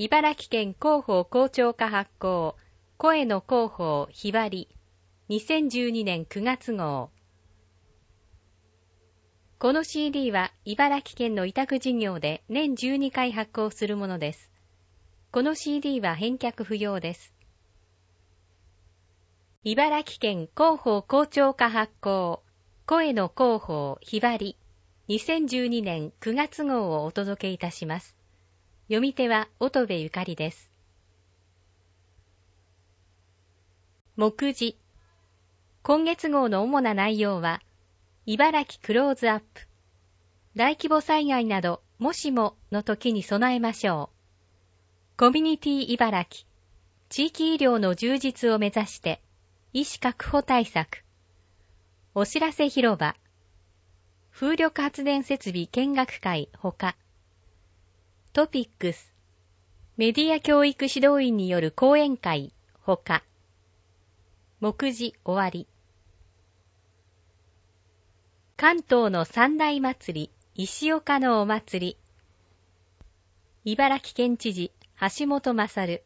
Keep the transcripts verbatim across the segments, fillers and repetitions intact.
茨城県広報広聴課発行、声の広報ひばり、にせんじゅうにねんくがつ号。この シーディー は茨城県の委託事業で年じゅうにかい発行するものです。この シーディー は返却不要です。茨城県広報広聴課発行、声の広報ひばり、にせんじゅうにねんくがつ号をお届けいたします。読み手は乙部ゆかりです。目次。今月号の主な内容は、茨城クローズアップ。大規模災害など、もしもの時に備えましょう。コミュニティ茨城。地域医療の充実を目指して、医師確保対策。お知らせ広場。風力発電設備見学会ほか。トピックス。メディア教育指導員による講演会ほか。目次終わり。関東の三大祭り、石岡のお祭り。茨城県知事、橋本勝。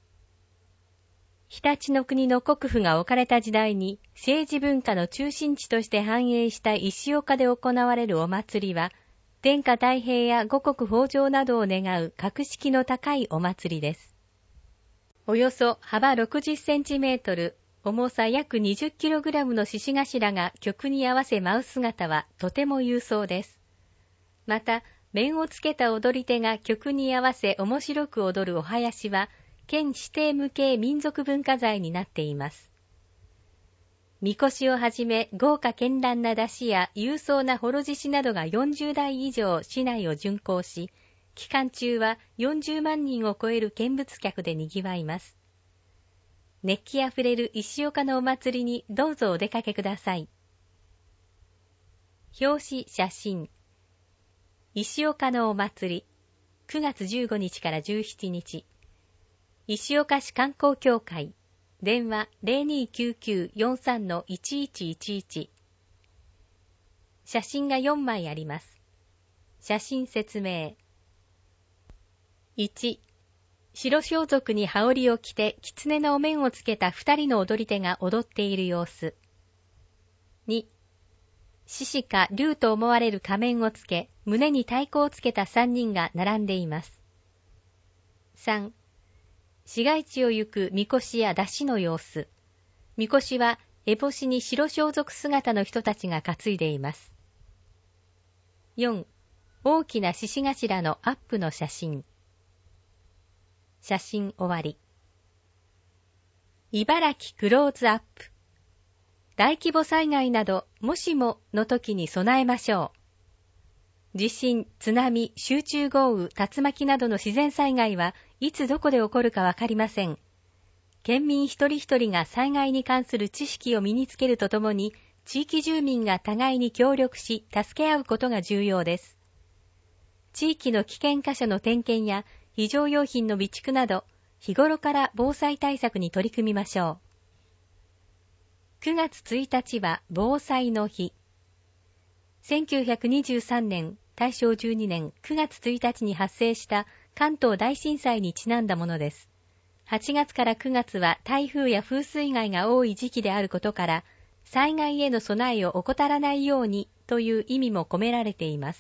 常陸の国の国府が置かれた時代に政治文化の中心地として繁栄した石岡で行われるお祭りは、天下太平や五穀豊穣などを願う格式の高いお祭りです。およそ幅ろくじゅっセンチメートル、重さ約にじゅっキログラムの獅子頭が曲に合わせ舞う姿はとても勇壮です。また、面をつけた踊り手が曲に合わせ面白く踊るお囃子は、県指定無形民族文化財になっています。みこしをはじめ豪華絢爛な山車や勇壮な幌獅子などがよんじゅうだい以上市内を巡行し、期間中はよんじゅうまんにんを超える見物客で賑わいます。熱気あふれる石岡のお祭りにどうぞお出かけください。表紙写真。石岡のお祭り、くがつじゅうごにちからじゅうしちにち。石岡市観光協会。電話 ゼロにきゅうきゅうよんさんのいちいちいちいち。写真がよんまいあります。写真説明。いち、白装束に羽織を着て狐のお面をつけた二人の踊り手が踊っている様子。に、獅子か竜と思われる仮面をつけ、胸に太鼓をつけた三人が並んでいます。さん、市街地を行くみこしや山車の様子。みこしは烏帽子に白装束姿の人たちが担いでいます。よん、大きな獅子頭のアップの写真。写真終わり。茨城クローズアップ。大規模災害などもしもの時に備えましょう。地震、津波、集中豪雨、竜巻などの自然災害はいつどこで起こるかわかりません。県民一人一人が災害に関する知識を身につけるとともに、地域住民が互いに協力し、助け合うことが重要です。地域の危険箇所の点検や非常用品の備蓄など、日頃から防災対策に取り組みましょう。くがつついたちは防災の日。せんきゅうひゃくにじゅうさんねん、大正じゅうにねんくがつついたちに発生した関東大震災にちなんだものです。はちがつからくがつは台風や風水害が多い時期であることから、災害への備えを怠らないようにという意味も込められています。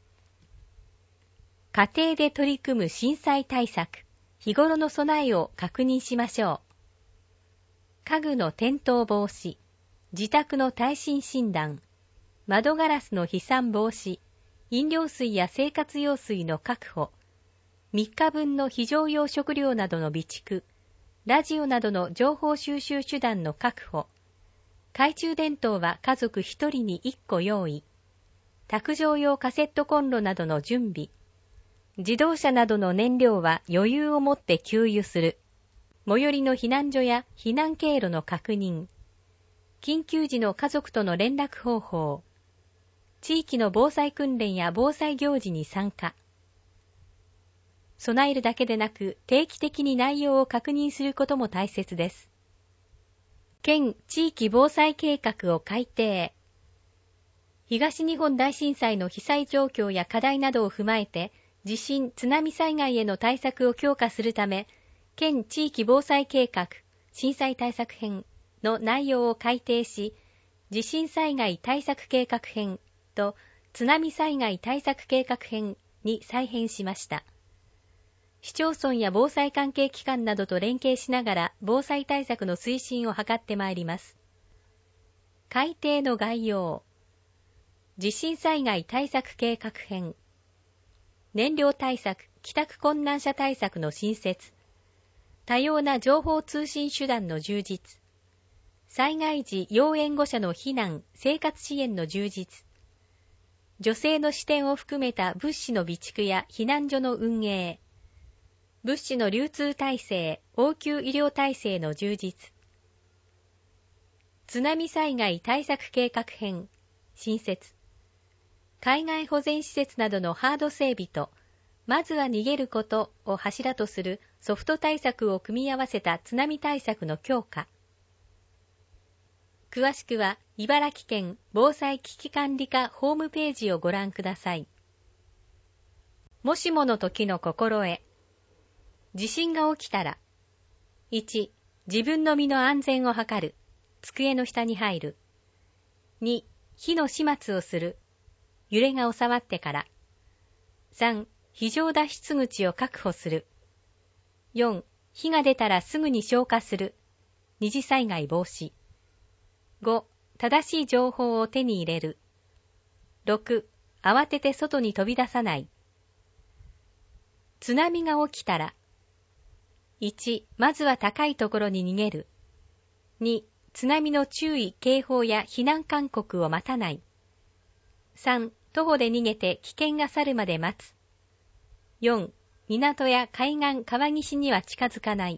家庭で取り組む震災対策、日頃の備えを確認しましょう。家具の転倒防止、自宅の耐震診断、窓ガラスの飛散防止、飲料水や生活用水の確保、みっかぶんの非常用食料などの備蓄、ラジオなどの情報収集手段の確保、懐中電灯は家族ひとりにいっこ用意、卓上用カセットコンロなどの準備、自動車などの燃料は余裕を持って給油する、最寄りの避難所や避難経路の確認、緊急時の家族との連絡方法、地域の防災訓練や防災行事に参加。備えるだけでなく定期的に内容を確認することも大切です。県地域防災計画を改定。東日本大震災の被災状況や課題などを踏まえて、 地震・津波災害への対策を強化するため、県地域防災計画、震災対策編の内容を改定し、地震災害対策計画編と津波災害対策計画編に再編しました。市町村や防災関係機関などと連携しながら防災対策の推進を図ってまいります。改定の概要。地震災害対策計画編。燃料対策、帰宅困難者対策の新設。多様な情報通信手段の充実。災害時要援護者の避難、生活支援の充実。女性の視点を含めた物資の備蓄や避難所の運営。物資の流通体制、応急医療体制の充実。津波災害対策計画編、新設。海外保全施設などのハード整備と、まずは逃げることを柱とするソフト対策を組み合わせた津波対策の強化。詳しくは、茨城県防災危機管理課ホームページをご覧ください。もしもの時の心得。地震が起きたら、いち. 自分の身の安全を図る。机の下に入る。に. 火の始末をする。揺れが収まってから。さん. 非常脱出口を確保する。よん. 火が出たらすぐに消火する。二次災害防止。ご. 正しい情報を手に入れる。ろく. 慌てて外に飛び出さない。津波が起きたら、いち. まずは高いところに逃げる。に. 津波の注意、警報や避難勧告を待たない。さん. 徒歩で逃げて危険が去るまで待つ。よん. 港や海岸、川岸には近づかない。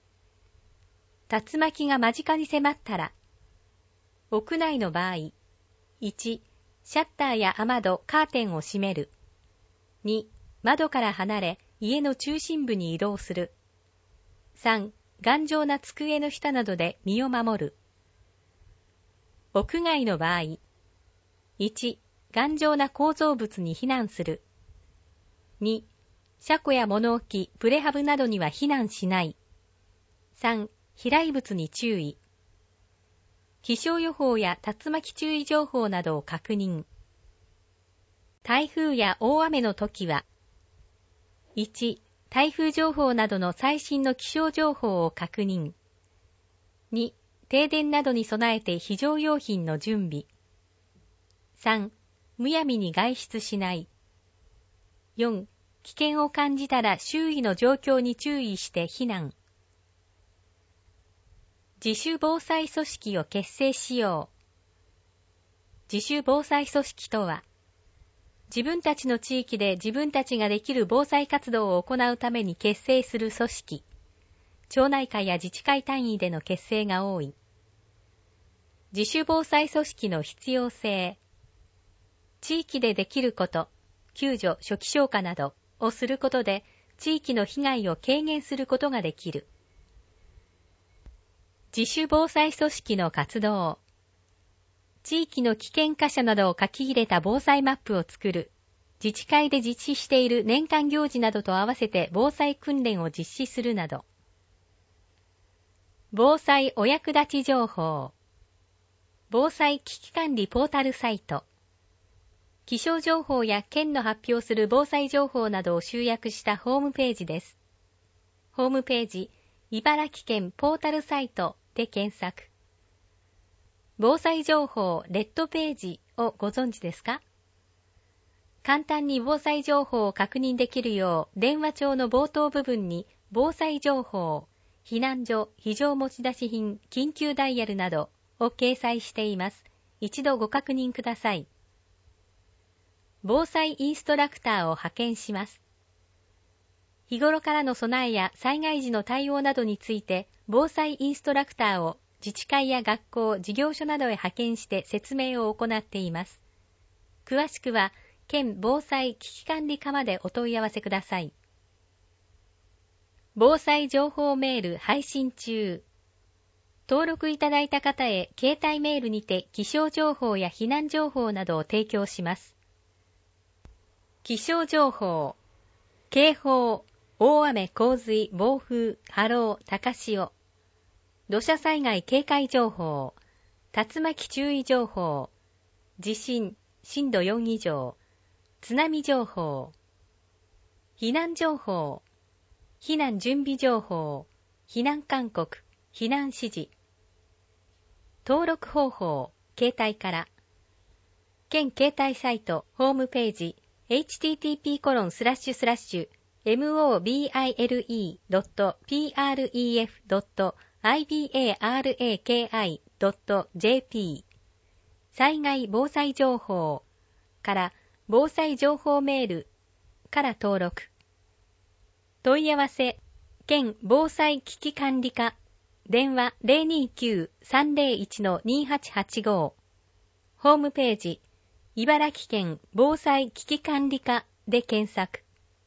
竜巻が間近に迫ったら、屋内の場合、いち. シャッターや雨戸、カーテンを閉める。に. 窓から離れ、家の中心部に移動する。さん. 頑丈な机の下などで身を守る。屋外の場合、いち. 頑丈な構造物に避難する。に. 車庫や物置、プレハブなどには避難しない。さん. 飛来物に注意。気象予報や竜巻注意情報などを確認。台風や大雨の時は、いち. 台風情報などの最新の気象情報を確認。に. 停電などに備えて非常用品の準備。さん. むやみに外出しない。よん. 危険を感じたら周囲の状況に注意して避難。自主防災組織を結成しよう。自主防災組織とは、自分たちの地域で自分たちができる防災活動を行うために結成する組織。町内会や自治会単位での結成が多い。自主防災組織の必要性。地域でできること、救助、初期消火などをすることで、地域の被害を軽減することができる。自主防災組織の活動。地域の危険箇所などを書き入れた防災マップを作る。自治会で実施している年間行事などと合わせて防災訓練を実施するなど。防災お役立ち情報。防災危機管理ポータルサイト。気象情報や県の発表する防災情報などを集約したホームページです。ホームページ、茨城県ポータルサイトで検索。防災情報レッドページをご存知ですか？簡単に防災情報を確認できるよう電話帳の冒頭部分に防災情報、避難所、非常持ち出し品、緊急ダイヤルなどを掲載しています。一度ご確認ください。防災インストラクターを派遣します。日頃からの備えや災害時の対応などについて防災インストラクターを自治会や学校、事業所などへ派遣して説明を行っています。詳しくは、県防災危機管理課までお問い合わせください。防災情報メール配信中。登録いただいた方へ携帯メールにて気象情報や避難情報などを提供します。気象情報。 警報、大雨、洪水、暴風、波浪、高潮、土砂災害警戒情報、竜巻注意情報、地震、震度よん以上、津波情報、避難情報、避難準備情報、避難勧告、避難指示。登録方法、携帯から。県携帯サイト、ホームページ、エイチティーティーピーコロンスラッシュスラッシュエムオービーアイエルイードットピーアールイーエフドットアイビーエーアールエーケーアイドットジェーピー 災害防災情報から防災情報メールから登録。問い合わせ、県防災危機管理課、電話 ゼロにきゅうさんゼロいちのにはちはちご、ホームページ、茨城県防災危機管理課で検索。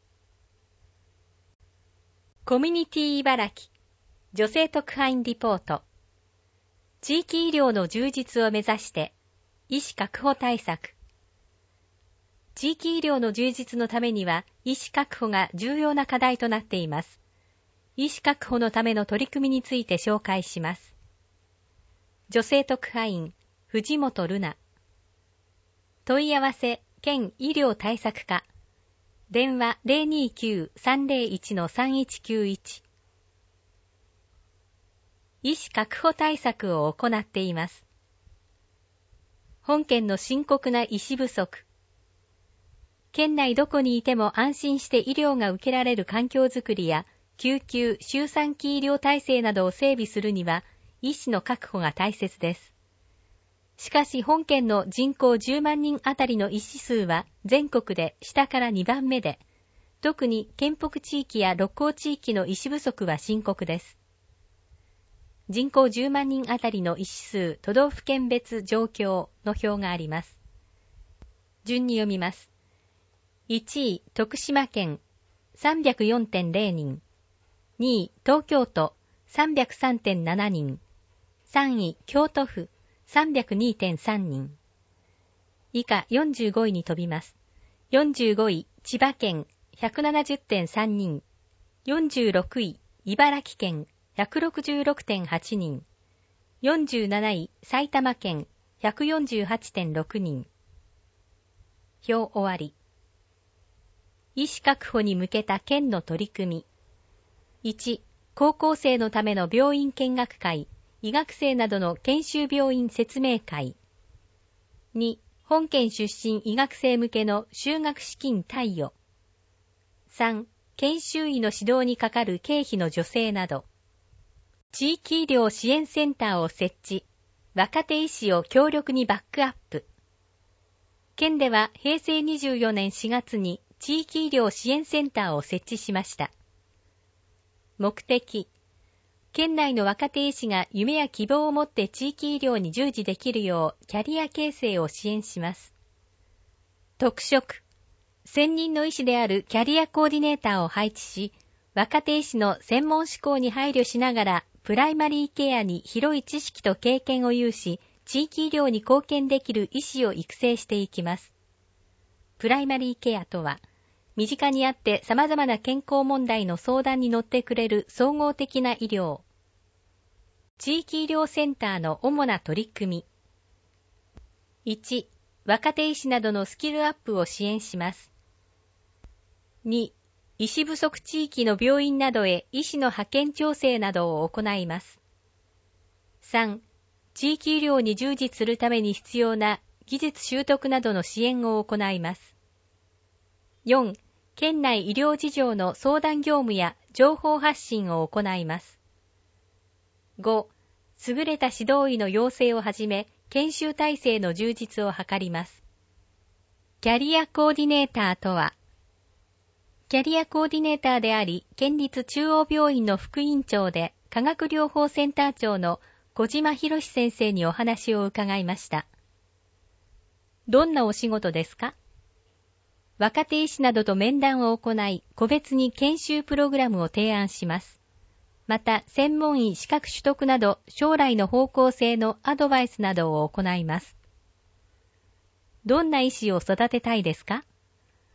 コミュニティ茨城女性特派員リポート。地域医療の充実を目指して医師確保対策。地域医療の充実のためには医師確保が重要な課題となっています。医師確保のための取り組みについて紹介します。女性特派員藤本瑠奈。問い合わせ、県医療対策課。電話 ゼロにきゅうさんゼロいちのさんいちきゅういち。医師確保対策を行っています。本県の深刻な医師不足。県内どこにいても安心して医療が受けられる環境づくりや、救急・周産期医療体制などを整備するには、医師の確保が大切です。しかし本県の人口じゅうまんにんあたりの医師数は全国で下からにばんめで、特に県北地域や六甲地域の医師不足は深刻です。人口じゅうまんにんあたりの医師数都道府県別状況の表があります。順に読みます。いちい、徳島県 さんびゃくよんてんゼロ 人。にい、東京都 さんびゃくさんてんなな 人。さんい、京都府 さんびゃくにてんさん 人。以下よんじゅうごいに飛びます。よんじゅうごい、千葉県 ひゃくななじゅってんさん 人。よんじゅうろくい、茨城県 ひゃくろくじゅうろくてんはち 人。よんじゅうなない、埼玉県 ひゃくよんじゅうはちてんろく 人。表終わり。医師確保に向けた県の取り組み。いち、高校生のための病院見学会、医学生などの研修病院説明会。に、本県出身医学生向けの修学資金貸与。さん、研修医の指導にかかる経費の助成など。地域医療支援センターを設置。若手医師を強力にバックアップ。県ではへいせいにじゅうよねんしがつに地域医療支援センターを設置しました。目的、県内の若手医師が夢や希望を持って地域医療に従事できるようキャリア形成を支援します。特色、専任の医師であるキャリアコーディネーターを配置し、若手医師の専門志向に配慮しながら、プライマリーケアに広い知識と経験を有し、地域医療に貢献できる医師を育成していきます。プライマリーケアとは、身近にあって様々な健康問題の相談に乗ってくれる総合的な医療。地域医療センターの主な取り組み。いち、若手医師などのスキルアップを支援します。に、医師不足地域の病院などへ医師の派遣調整などを行います。さん、地域医療に従事するために必要な技術習得などの支援を行います。よん、県内医療事情の相談業務や情報発信を行います。ご、優れた指導医の養成をはじめ、研修体制の充実を図ります。キャリアコーディネーターとは、キャリアコーディネーターであり、県立中央病院の副院長で、化学療法センター長の小島博先生にお話を伺いました。どんなお仕事ですか？若手医師などと面談を行い、個別に研修プログラムを提案します。また、専門医資格取得など、将来の方向性のアドバイスなどを行います。どんな医師を育てたいですか？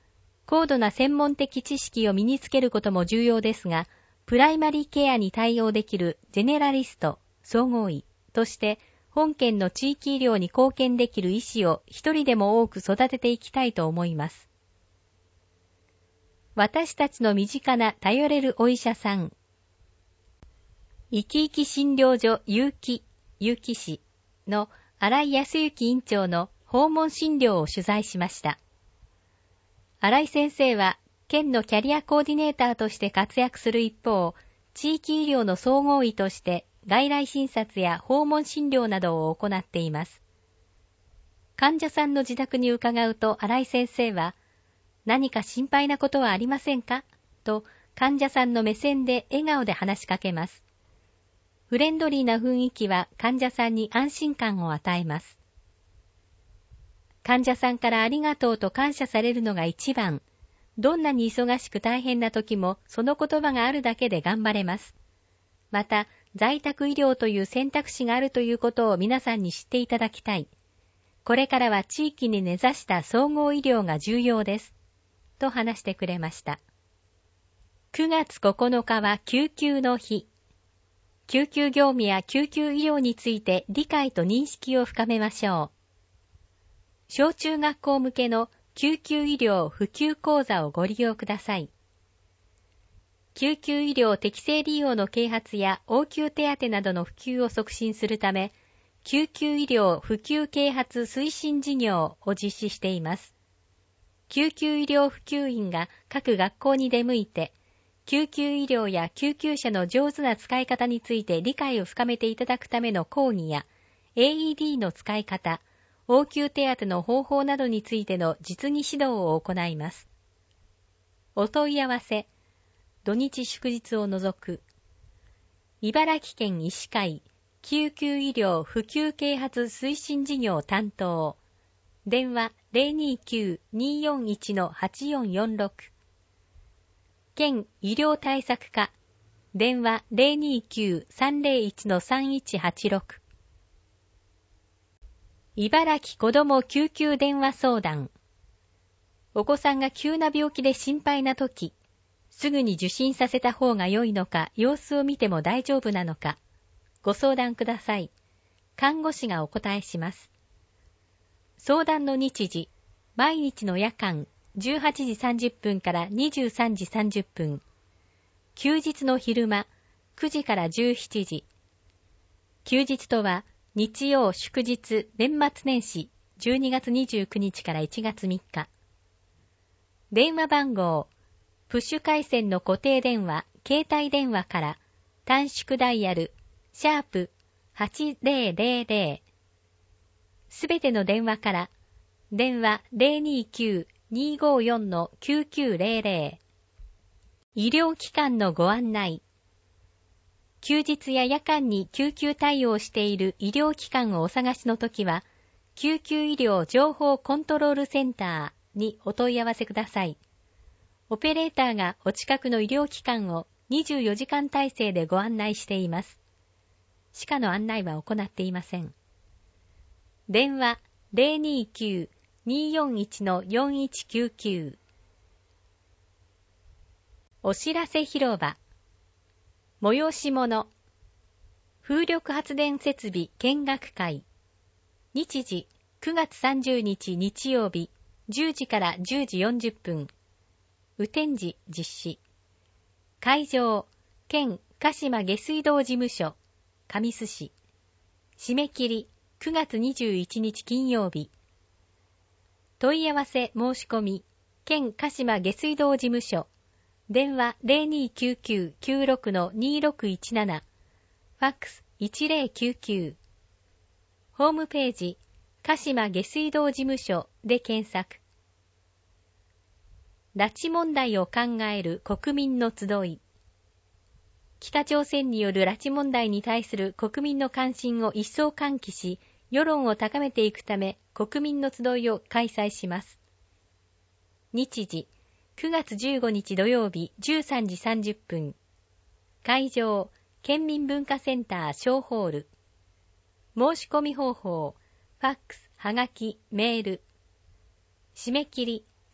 高度な専門的知識を身につけることも重要ですが、プライマリーケアに対応できるジェネラリスト、総合医として本県の地域医療に貢献できる医師を一人でも多く育てていきたいと思います。私たちの身近な頼れるお医者さん。生き生き診療所有機、有機市の新井康之院長の訪問診療を取材しました。新井先生は県のキャリアコーディネーターとして活躍する一方、地域医療の総合医として外来診察や訪問診療などを行っています。患者さんの自宅に伺うと新井先生は、何か心配なことはありませんかと患者さんの目線で笑顔で話しかけます。フレンドリーな雰囲気は患者さんに安心感を与えます。患者さんからありがとうと感謝されるのが一番。どんなに忙しく大変な時もその言葉があるだけで頑張れます。また、在宅医療という選択肢があるということを皆さんに知っていただきたい。これからは地域に根ざした総合医療が重要です。と話してくれました。くがつここのかは救急の日。救急業務や救急医療について理解と認識を深めましょう。小中学校向けの救急医療普及講座をご利用ください。救急医療適正利用の啓発や応急手当などの普及を促進するため、救急医療普及啓発推進事業を実施しています。救急医療普及員が各学校に出向いて、救急医療や救急車の上手な使い方について理解を深めていただくための講義や エーイーディー の使い方、応急手当の方法などについての実技指導を行います。お問い合わせ、土日祝日を除く、茨城県医師会救急医療普及啓発推進事業担当、電話 ゼロにきゅう にーよんいち はちよんよんろく、県医療対策課、電話 ゼロにきゅう さんゼロいち さんいちはちろく、茨城子ども救急電話相談。お子さんが急な病気で心配なとき、すぐに受診させた方が良いのか、様子を見ても大丈夫なのか、ご相談ください。看護師がお答えします。相談の日時、毎日の夜間じゅうはちじさんじゅっぷんからにじゅうさんじさんじゅっぷん、休日の昼間くじからじゅうしちじ、休日とは日曜、祝日、年末年始、じゅうにがつにじゅうくにちからいちがつみっか。電話番号、プッシュ回線の固定電話、携帯電話から短縮ダイヤル、シャープはちゼロゼロゼロ。すべての電話から、電話 ゼロにきゅう にーごよん きゅうきゅうゼロゼロ。医療機関のご案内。休日や夜間に救急対応している医療機関をお探しのときは、救急医療情報コントロールセンターにお問い合わせください。オペレーターがお近くの医療機関をにじゅうよじかん体制でご案内しています。歯科の案内は行っていません。電話 ゼロにきゅう にーよんいち よんいちきゅうきゅう。お知らせ広場。催し物、風力発電設備見学会。日時、くがつさんじゅうにち日曜日、じゅうじからじゅうじよんじゅっぷん。雨天時実施。会場、県鹿島下水道事務所、神栖市。締め切り、くがつにじゅういちにち金曜日。問い合わせ申し込み、県鹿島下水道事務所、電話 ゼロにきゅうきゅう きゅうろく にーろくいちなな、ファックスいちゼロきゅうきゅう。ホームページ、鹿島下水道事務所で検索。拉致問題を考える国民の集い。北朝鮮による拉致問題に対する国民の関心を一層喚起し、世論を高めていくため、国民の集いを開催します。日時、くがつじゅうごにち土曜日じゅうさんじさんじゅっぷん。会場、県民文化センター小ホール。申し込み方法、ファックス、はがき、メール。締め切り、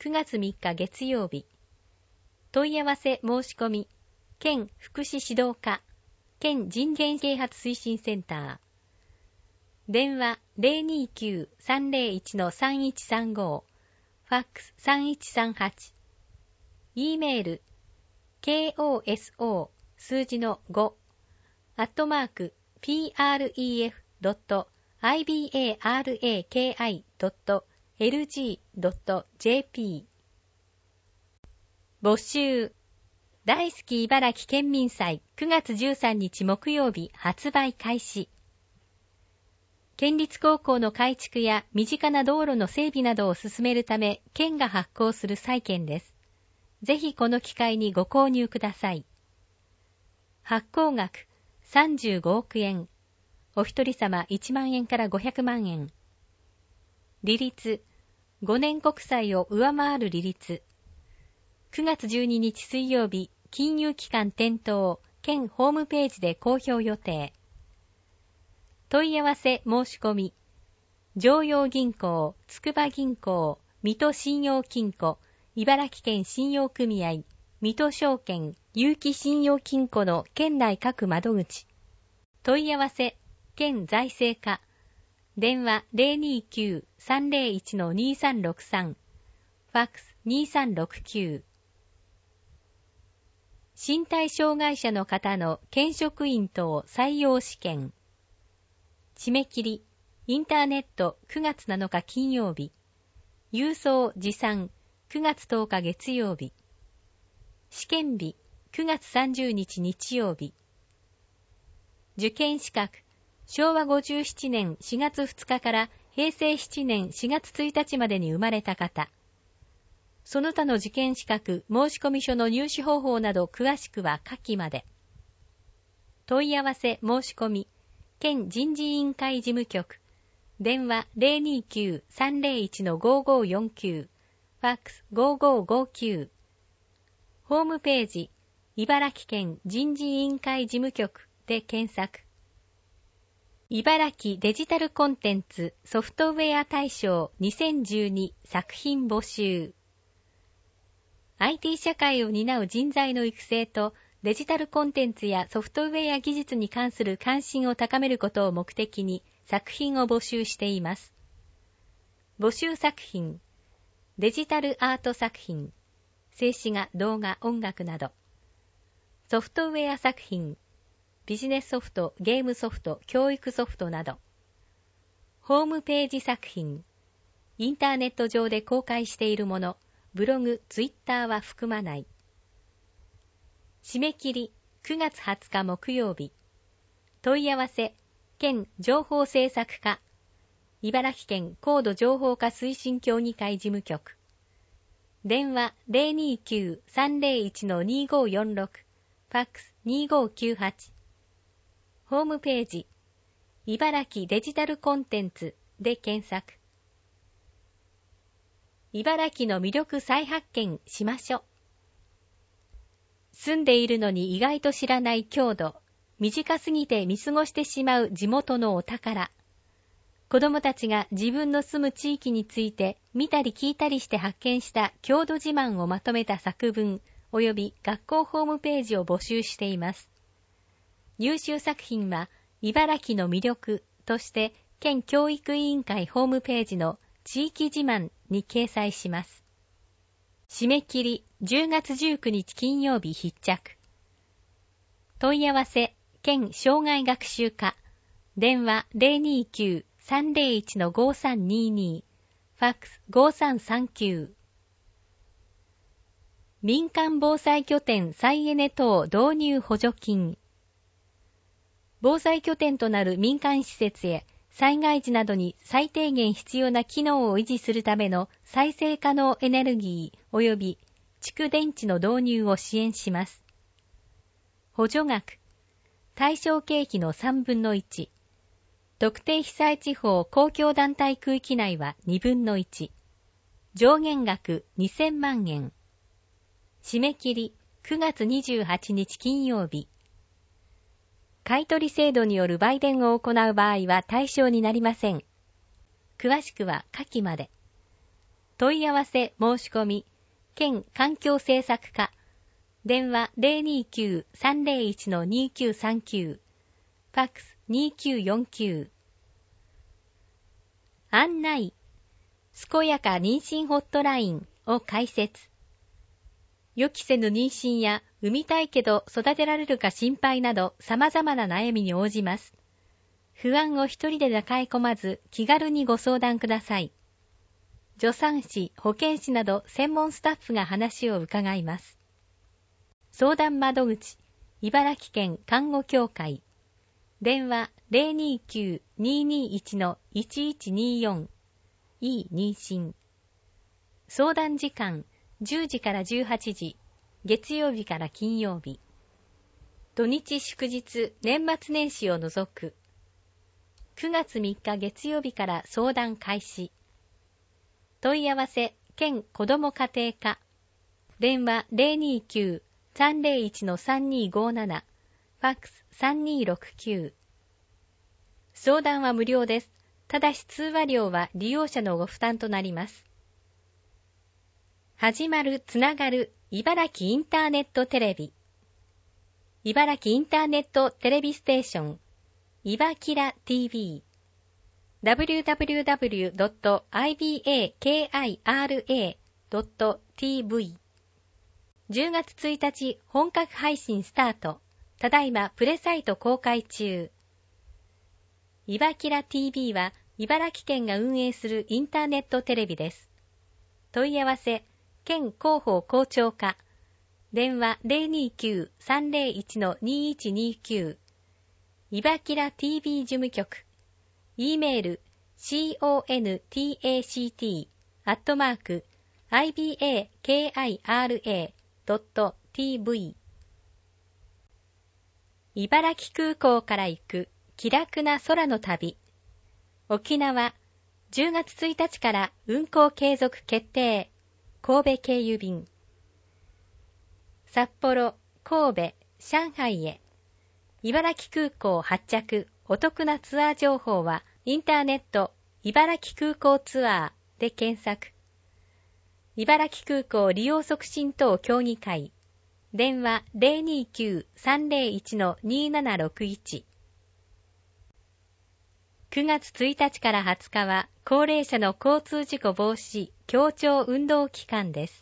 くがつみっか月曜日。問い合わせ申し込み、県福祉指導課、県人権啓発推進センター。電話 ゼロにきゅう さんゼロいち さんいちさんご、ファックスさんいちさんはち。E メール、ケーオーエスオー 数字のご、アットマーク、ピーアールイーエフドットアイビーエーアールエーケーアイドットエルジードットジェーピー。募集。大好き茨城県民祭くがつじゅうさんにち木曜日発売開始。県立高校の改築や身近な道路の整備などを進めるため、県が発行する債券です。ぜひこの機会にご購入ください。発行額さんじゅうごおくえん。お一人様いちまんえんからごひゃくまんえん。利率、ごねん国債を上回る利率。くがつじゅうににち水曜日、金融機関店頭、県ホームページで公表予定。問い合わせ申し込み、常陽銀行、筑波銀行、水戸信用金庫、茨城県信用組合、水戸証券、有機信用金庫の県内各窓口。問い合わせ、県財政課、電話 ゼロにきゅう さんゼロいち にさんろくさん、ファックスにさんろくきゅう。身体障害者の方の県職員等採用試験。締め切り、インターネットくがつなのか金曜日。郵送持参くがつとおか月曜日。試験日くがつさんじゅうにち日曜日。受験資格、しょうわごじゅうななねんしがつふつかからへいせいななねんしがつついたちまでに生まれた方。その他の受験資格申込書の入手方法など詳しくは下記まで。問い合わせ申し込み、県人事委員会事務局、電話 ゼロにきゅう さんゼロいち ごごよんきゅう、ファックスごごごきゅう。ホームページ、茨城県人事委員会事務局で検索。茨城デジタルコンテンツソフトウェア大賞にせんじゅうに作品募集。アイティー 社会を担う人材の育成とデジタルコンテンツやソフトウェア技術に関する関心を高めることを目的に作品を募集しています。募集作品、デジタルアート作品、静止画、動画、音楽など。ソフトウェア作品、ビジネスソフト、ゲームソフト、教育ソフトなど。ホームページ作品、インターネット上で公開しているもの、ブログ、ツイッターは含まない。締め切りくがつはつか木曜日。問い合わせ、県情報政策課、茨城県高度情報化推進協議会事務局。電話 ゼロにきゅう さんゼロいち にごよんろく、ファックスにごきゅうはち。ホームページ、茨城デジタルコンテンツで検索。茨城の魅力再発見しましょ。住んでいるのに意外と知らない郷土、短すぎて見過ごしてしまう地元のお宝。子どもたちが自分の住む地域について見たり聞いたりして発見した郷土自慢をまとめた作文及び学校ホームページを募集しています。優秀作品は茨城の魅力として県教育委員会ホームページの地域自慢に掲載します。締め切りじゅうがつじゅうくにち金曜日必着。問い合わせ県障害学習課、電話 ゼロにきゅう さんゼロいち ごさんにに、ファックスごさんさんきゅう。民間防災拠点再エネ等導入補助金。防災拠点となる民間施設へ災害時などに最低限必要な機能を維持するための再生可能エネルギー及び蓄電池の導入を支援します。補助額、対象経費のさんぶんのいち。特定被災地方公共団体区域内はにぶんのいち。上限額にせんまんえん。締め切りくがつにじゅうはちにち金曜日。買取制度による売電を行う場合は対象になりません。詳しくは下記まで。 問い合わせ申し込み、県環境政策課、電話 ゼロにきゅう さんゼロいち にきゅうさんきゅう、ファックスにきゅうよんきゅう。案内、健やか妊娠ホットラインを開設。予期せぬ妊娠や産みたいけど育てられるか心配など様々な悩みに応じます。不安を一人で抱え込まず気軽にご相談ください。助産師、保健師など専門スタッフが話を伺います。相談窓口、茨城県看護協会。電話 ゼロにきゅう ににいち いちいちによん。いい妊娠。相談時間じゅうじからじゅうはちじ、月曜日から金曜日。土日祝日、年末年始を除く。くがつみっか月曜日から相談開始。問い合わせ、県子ども家庭課。電話 ゼロにきゅう さんゼロいち さんにごなな。ファックスさんにろくきゅう。相談は無料です。ただし通話料は利用者のご負担となります。始まるつながる茨城インターネットテレビ。茨城インターネットテレビステーション。いばきら ティーブイ。ダブリューダブリューダブリュードットアイビーエーケーアイアールエードットティーブイ。じゅうがつついたち本格配信スタート。ただいまプレサイト公開中。いばきら ティーブイ は茨城県が運営するインターネットテレビです。問い合わせ、県広報広聴課。電話 ゼロにきゅう さんゼロいち にいちにきゅう。いばきら ティーブイ 事務局。e メール コンタクト アットマーク アイビーエーケーアイアールエードットティーブイ。茨城空港から行く気楽な空の旅。沖縄じゅうがつついたちから運航継続決定。神戸経由便。札幌、神戸、上海へ。茨城空港発着お得なツアー情報はインターネット茨城空港ツアーで検索。茨城空港利用促進等協議会。電話 ゼロにきゅう さんゼロいち にななろくいち。くがつついたちからはつかは高齢者の交通事故防止協調運動期間です。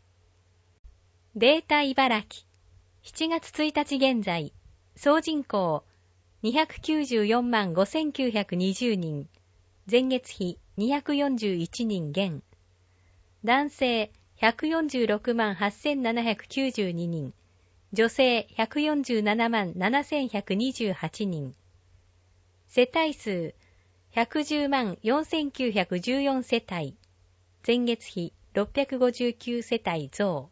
データ茨城。しちがつついたち現在、総人口にひゃくきゅうじゅうよんまんごせんきゅうひゃくにじゅうにん、前月比にひゃくよんじゅういちにん減。男性ひゃくよんじゅうろくまんはっせんななひゃくきゅうじゅうににん、女性ひゃくよんじゅうななまんななせんひゃくにじゅうはちにん。世帯数ひゃくじゅうまんよんせんきゅうひゃくじゅうよん世帯、前月比ろっぴゃくごじゅうきゅう世帯増。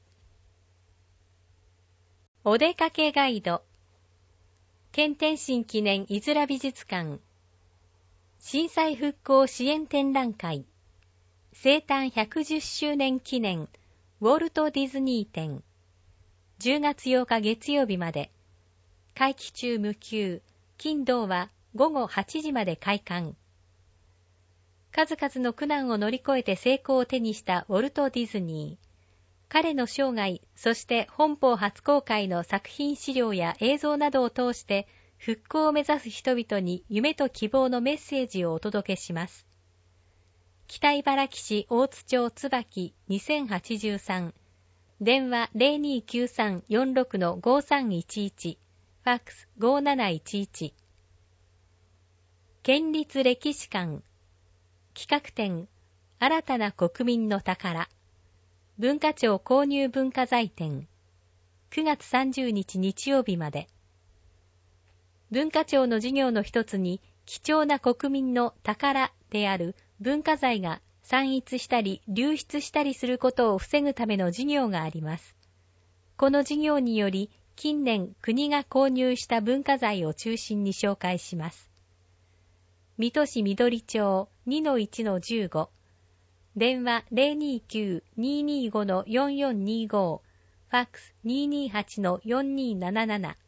お出かけガイド。県天津記念いづら美術館。震災復興支援展覧会。生誕ひゃくじゅっしゅうねん記念ウォルト・ディズニー展。じゅうがつようか月曜日まで。会期中無休。金土はごごはちじまで開館。数々の苦難を乗り越えて成功を手にしたウォルト・ディズニー。彼の生涯、そして本邦初公開の作品資料や映像などを通して復興を目指す人々に夢と希望のメッセージをお届けします。北茨城市大津町椿にせんはちじゅうさん。電話 ゼロにきゅうさんよんろく ごさんいちいち。ファックスごなないちいち。県立歴史館。企画展、新たな国民の宝。文化庁購入文化財展。くがつさんじゅうにち日曜日まで。文化庁の事業の一つに、貴重な国民の宝である文化財が散逸したり流出したりすることを防ぐための事業があります。この事業により、近年国が購入した文化財を中心に紹介します。水戸市緑町 にのいちのじゅうご。電話 ゼロにきゅう ににご よんよんにご。ファックス ににはち よんになななな。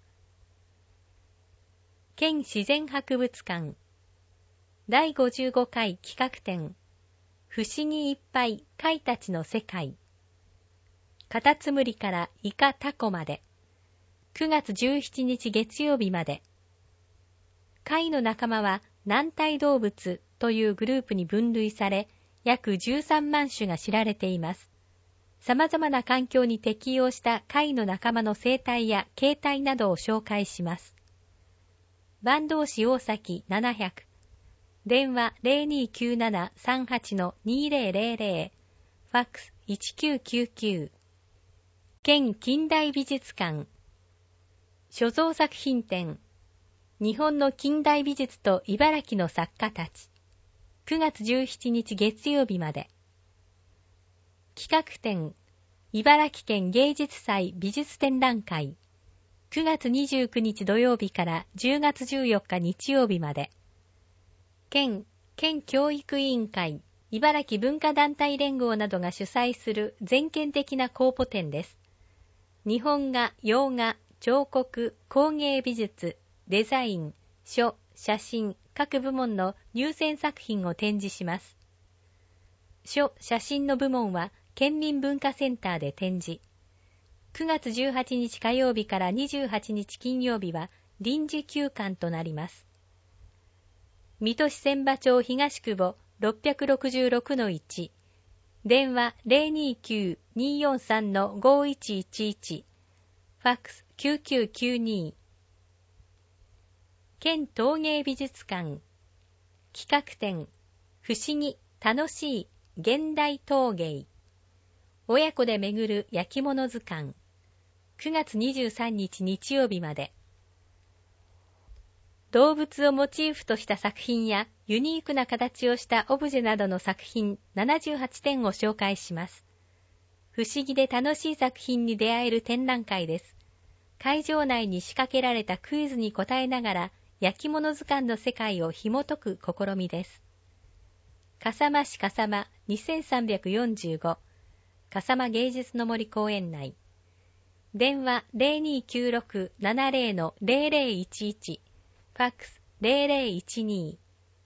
県自然博物館。だいごじゅうごかい企画展。 不思議いっぱい貝たちの世界。カタツムリからイカタコまで。くがつじゅうしちにち月曜日まで。貝の仲間は軟体動物というグループに分類され、約じゅうさんまんしゅが知られています。様々な環境に適応した貝の仲間の生態や形態などを紹介します。坂東市大崎ななひゃく、電話 ゼロにきゅうななさんはちのにぜろぜろぜろ、ファックスいちきゅうきゅうきゅう。県近代美術館、所蔵作品展、日本の近代美術と茨城の作家たち、くがつじゅうしちにち月曜日まで。企画展、茨城県芸術祭美術展覧会、くがつにじゅうくにち土曜日からじゅうがつじゅうよっか日曜日まで。県、県教育委員会、茨城文化団体連合などが主催する全県的な公募展です。日本画、洋画、彫刻、工芸美術、デザイン、書、写真、各部門の入選作品を展示します。書、写真の部門は県民文化センターで展示。くがつじゅうはちにち火曜日からにじゅうはちにち金曜日は臨時休館となります。水戸市千葉町東久保 ろっぴゃくろくじゅうろくのいち、電話 ゼロにきゅうによんさんのごいちいちいち、ファックスきゅうきゅうきゅうに。県陶芸美術館、企画展、不思議、楽しい、現代陶芸。親子で巡る焼き物図鑑。くがつにじゅうさんにち日曜日まで。動物をモチーフとした作品やユニークな形をしたオブジェなどの作品ななじゅうはってんを紹介します。不思議で楽しい作品に出会える展覧会です。会場内に仕掛けられたクイズに答えながら焼き物図鑑の世界を紐解く試みです。笠間市笠間にせんさんびゃくよんじゅうご、笠間芸術の森公園内。電話 ゼロにきゅうろくななぜろのゼロゼロいちいち、ファックスゼロゼロいちに。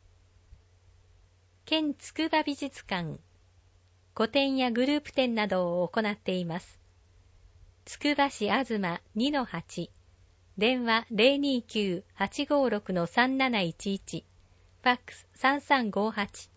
県筑波美術館、個展やグループ展などを行っています。つくば市あずま にのはち、電話 ゼロにきゅうはちごろくのさんなないちいち、ファックスさんさんごはち。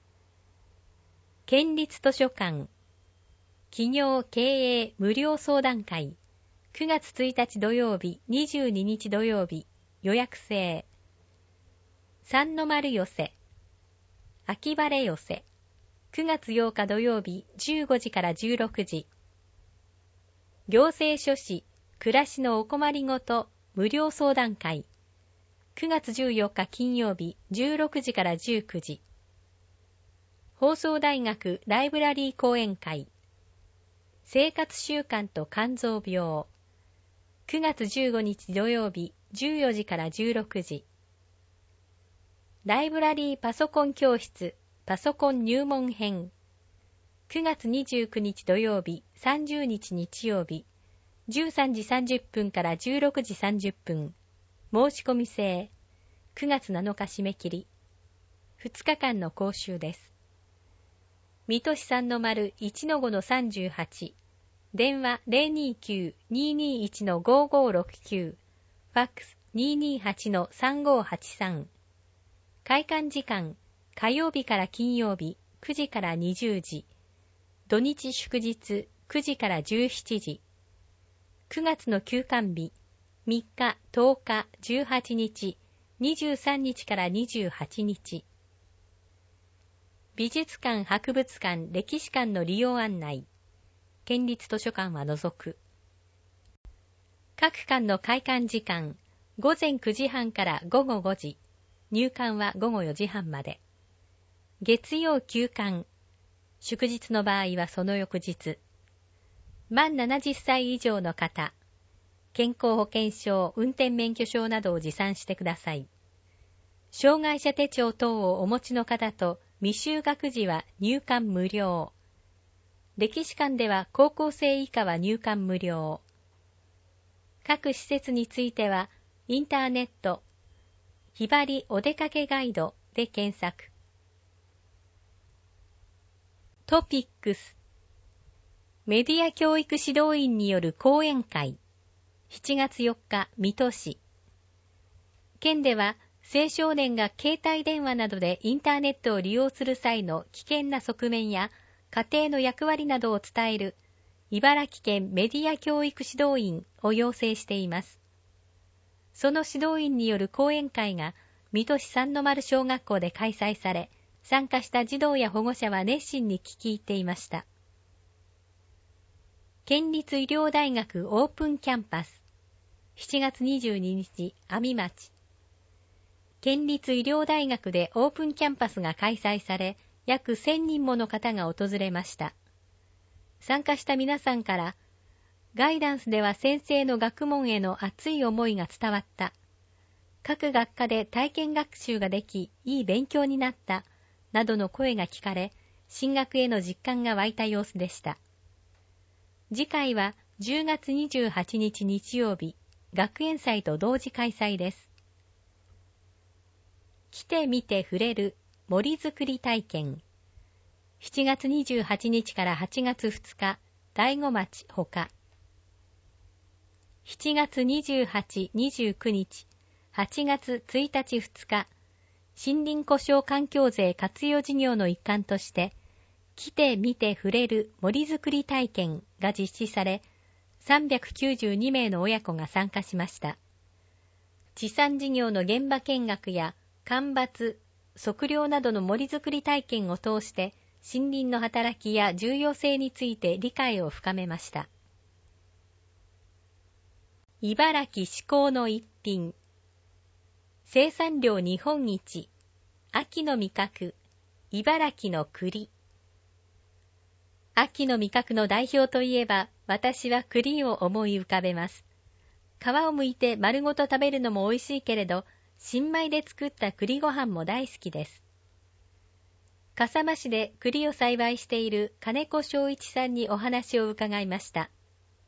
県立図書館、企業経営無料相談会、くがつついたち土曜日、にじゅうににち土曜日、予約制。三の丸寄せ、秋晴れ寄せ、くがつようか土曜日、じゅうごじからじゅうろくじ。行政書士、暮らしのお困りごと無料相談会、くがつじゅうよっか金曜日、じゅうろくじからじゅうくじ。放送大学ライブラリー講演会、生活習慣と肝臓病、くがつじゅうごにち土曜日、じゅうよじからじゅうろくじ。ライブラリーパソコン教室、パソコン入門編、くがつにじゅうくにち土曜日、さんじゅうにち日曜日、じゅうさんじさんじゅっぷんからじゅうろくじさんじゅっぷん、申し込み制、くがつなのか締め切り、ふつかかんの講習です。水戸市さんの丸いちのごのさんじゅうはち、電話 ゼロにきゅうににいちのごごろくきゅう、ファックスににはちのさんごはちさん。開館時間、火曜日から金曜日くじからにじゅうじ、土日祝日くじからじゅうしちじ。くがつの休館日、みっか、とおか、じゅうはちにち、にじゅうさんにちからにじゅうはちにち。美術館、博物館、歴史館の利用案内。県立図書館は除く。各館の開館時間、ごぜんくじはんからごごごじ。入館はごごよじはんまで。月曜休館。祝日の場合はその翌日。満ななじゅっさい以上の方、健康保険証、運転免許証などを持参してください。障害者手帳等をお持ちの方と未就学児は入館無料。歴史館では高校生以下は入館無料。各施設についてはインターネット、ひばりお出かけガイドで検索。 トピックス。メディア教育指導員による講演会。しちがつよっか、水戸市。県では、青少年が携帯電話などでインターネットを利用する際の危険な側面や家庭の役割などを伝える茨城県メディア教育指導員を要請しています。その指導員による講演会が水戸市三の丸小学校で開催され、参加した児童や保護者は熱心に聞き入っていました。県立医療大学オープンキャンパス。しちがつにじゅうににち、阿見町。県立医療大学でオープンキャンパスが開催され、約せんにんもの方が訪れました。参加した皆さんから、ガイダンスでは先生の学問への熱い思いが伝わった。各学科で体験学習ができ、いい勉強になった、などの声が聞かれ、進学への実感が湧いた様子でした。次回はじゅうがつにじゅうはちにち日曜日、学園祭と同時開催です。来てみて触れる森づくり体験。しちがつにじゅうはちにちからはちがつふつか、大子町ほか。しちがつにじゅうはち、にじゅうくにち、はちがつついたちふつか、森林故障環境税活用事業の一環として、来てみて触れる森づくり体験が実施され、さんびゃくきゅうじゅうにめいの親子が参加しました。地産事業の現場見学や間伐、測量などの森づくり体験を通して、森林の働きや重要性について理解を深めました。茨城至高の一品。生産量日本一。秋の味覚。茨城の栗。秋の味覚の代表といえば、私は栗を思い浮かべます。皮を剥いて丸ごと食べるのも美味しいけれど、新米で作った栗ご飯も大好きです。笠間市で栗を栽培している金子正一さんにお話を伺いました。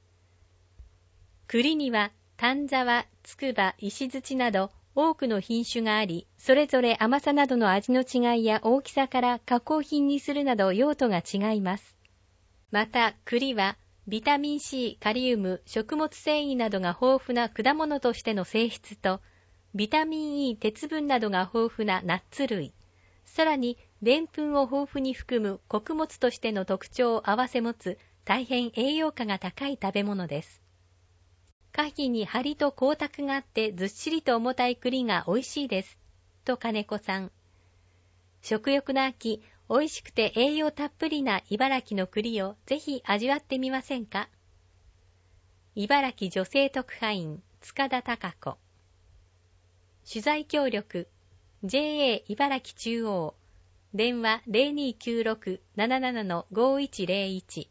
栗には丹沢、筑波、石槌など多くの品種があり、それぞれ甘さなどの味の違いや大きさから加工品にするなど用途が違います。また栗はビタミン C、カリウム、食物繊維などが豊富な果物としての性質と、ビタミン E、鉄分などが豊富なナッツ類、さらにでんぷんを豊富に含む穀物としての特徴を併せ持つ大変栄養価が高い食べ物です。果皮に張りと光沢があってずっしりと重たい栗が美味しいです。と金子さん。食欲の秋、美味しくて栄養たっぷりな茨城の栗をぜひ味わってみませんか。茨城女性特派員塚田貴子。取材協力 ジェーエー 茨城中央電話 ゼロにきゅうろく なななな ごいちゼロいち。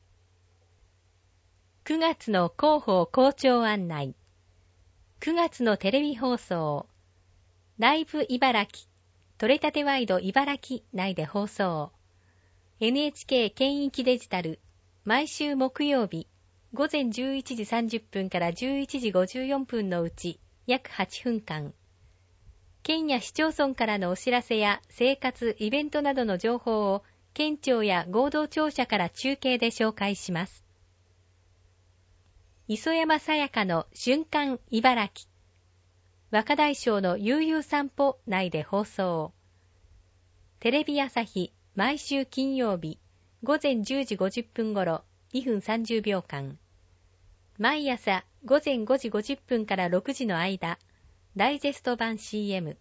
くがつの広報校長案内。くがつのテレビ放送ライブ茨城取れたてワイド茨城内で放送。エヌエイチケー 県域デジタル毎週木曜日ごぜんじゅういちじさんじゅっぷんからじゅういちじごじゅうよんぷんのうち約はちふんかん。県や市町村からのお知らせや生活、イベントなどの情報を県庁や合同庁舎から中継で紹介します。磯山さやかの瞬間茨城。若大将の悠々散歩内で放送。テレビ朝日毎週金曜日ごぜんじゅうじごじゅっぷん頃にふんさんじゅうびょうかん。毎朝ごぜんごじごじゅっぷんからろくじの間、ダイジェスト版 シーエム。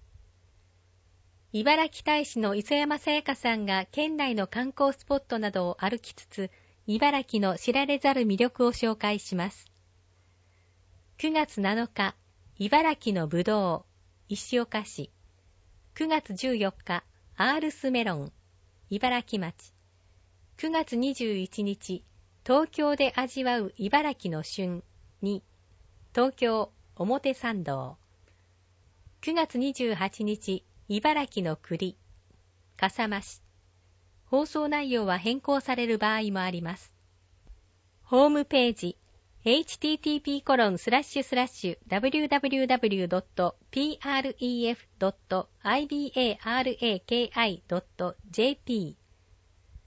茨城大使の磯山さやかさんが県内の観光スポットなどを歩きつつ、茨城の知られざる魅力を紹介します。くがつなのか、茨城のぶどう、石岡市。くがつじゅうよっか、アールスメロン、茨城町。くがつにじゅういちにち、東京で味わう茨城の旬に、東京表参道。くがつにじゅうはちにち、茨城の栗、笠間市。放送内容は変更される場合もあります。ホームページ エイチティーティーピーコロンスラッシュスラッシュダブリューダブリューダブリュードットピーアールイーエフドットアイビーエーアールエーケーアイドットジェーピー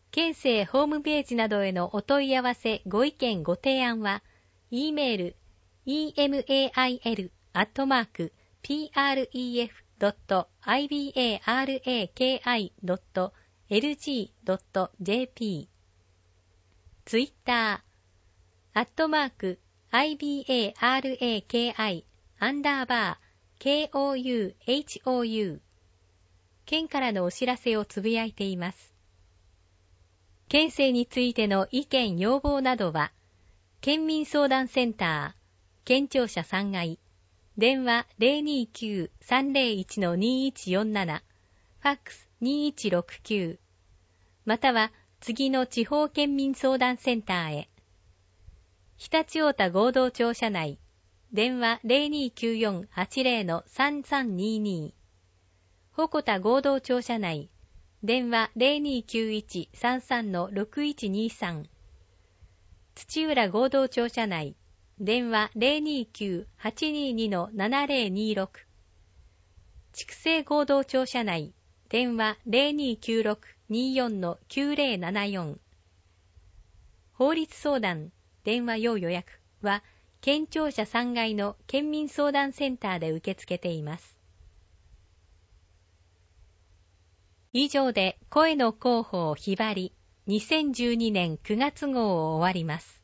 県政ホームページなどへのお問い合わせ、ご意見、ご提案は、E メール、イーエムエーアイエル アットマーク、ピーアールイーエフ ドット アイビーエーアールエーケーアイ ドット エルジー ドット ジェーピー。ツイッター、アットマーク、アイビーエーアールエーケーアイ、アンダーバー、ケーオーユーエイチオーユー。県からのお知らせをつぶやいています。県政についての意見要望などは、県民相談センター、県庁舎さんがい、電話 ゼロにーきゅう さんゼロいち にいちよんなな、ファックスにいちろくきゅう、または次の地方県民相談センターへ。常陸太田合同庁舎内、電話 ゼロにーきゅうよんはちゼロ さんさんにに、鉾田合同庁舎内、電話 ゼロにーきゅういちさんさん ろくいちにさん、土浦合同庁舎内、電話 ゼロにーきゅうはちにーにーななゼロにろく、筑西合同庁舎内、電話 ゼロにーきゅうろくにーよんのきゅうゼロななよん、法律相談、電話要予約は、県庁舎さんがいの県民相談センターで受け付けています。以上で声の広報ひばりにせんじゅうにねんくがつ号を終わります。